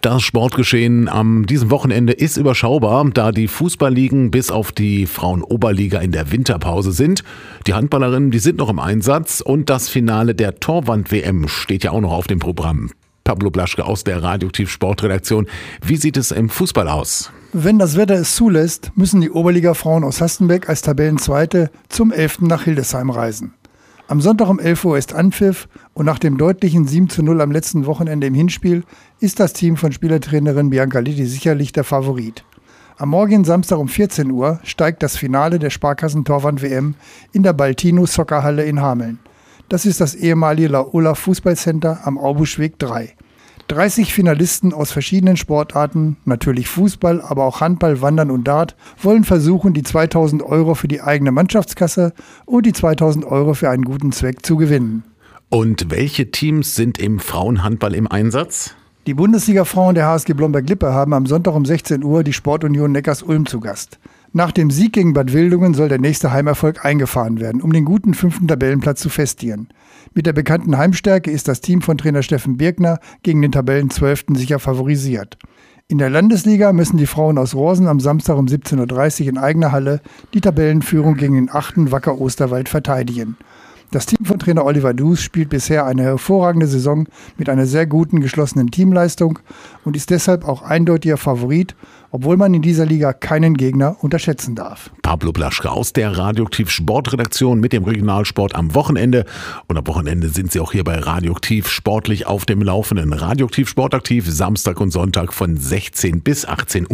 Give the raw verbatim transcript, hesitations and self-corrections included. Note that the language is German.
Das Sportgeschehen am diesem Wochenende ist überschaubar, da die Fußballligen bis auf die Frauen-Oberliga in der Winterpause sind. Die Handballerinnen, die sind noch im Einsatz und das Finale der Torwand-W M steht ja auch noch auf dem Programm. Pablo Blaschke aus der Radioaktiv Sportredaktion. Wie sieht es im Fußball aus? Wenn das Wetter es zulässt, müssen die Oberliga-Frauen aus Hastenbeck als Tabellenzweite zum elften nach Hildesheim reisen. Am Sonntag um elf Uhr ist Anpfiff und nach dem deutlichen sieben zu null am letzten Wochenende im Hinspiel ist das Team von Spielertrainerin Bianca Litti sicherlich der Favorit. Am morgigen Samstag um vierzehn Uhr steigt das Finale der Sparkassen-Torwand-W M in der Baltino Soccerhalle in Hameln. Das ist das ehemalige Laola Fußballcenter am Aubuschweg drei. dreißig Finalisten aus verschiedenen Sportarten, natürlich Fußball, aber auch Handball, Wandern und Dart, wollen versuchen, die zweitausend Euro für die eigene Mannschaftskasse und die zweitausend Euro für einen guten Zweck zu gewinnen. Und welche Teams sind im Frauenhandball im Einsatz? Die Bundesliga-Frauen der H S G Blomberg-Lippe haben am Sonntag um sechzehn Uhr die Sportunion Neckars-Ulm zu Gast. Nach dem Sieg gegen Bad Wildungen soll der nächste Heimerfolg eingefahren werden, um den guten fünften Tabellenplatz zu festigen. Mit der bekannten Heimstärke ist das Team von Trainer Steffen Birkner gegen den Tabellenzwölften sicher favorisiert. In der Landesliga müssen die Frauen aus Rosen am Samstag um siebzehn Uhr dreißig in eigener Halle die Tabellenführung gegen den achten Wacker Osterwald verteidigen. Das Team von Trainer Oliver Dus spielt bisher eine hervorragende Saison mit einer sehr guten, geschlossenen Teamleistung und ist deshalb auch eindeutiger Favorit, obwohl man in dieser Liga keinen Gegner unterschätzen darf. Pablo Blaschke aus der Radioaktiv Sportredaktion mit dem Regionalsport am Wochenende. Und am Wochenende sind Sie auch hier bei Radioaktiv sportlich auf dem Laufenden. Radioaktiv Sportaktiv, Samstag und Sonntag von sechzehn bis achtzehn Uhr.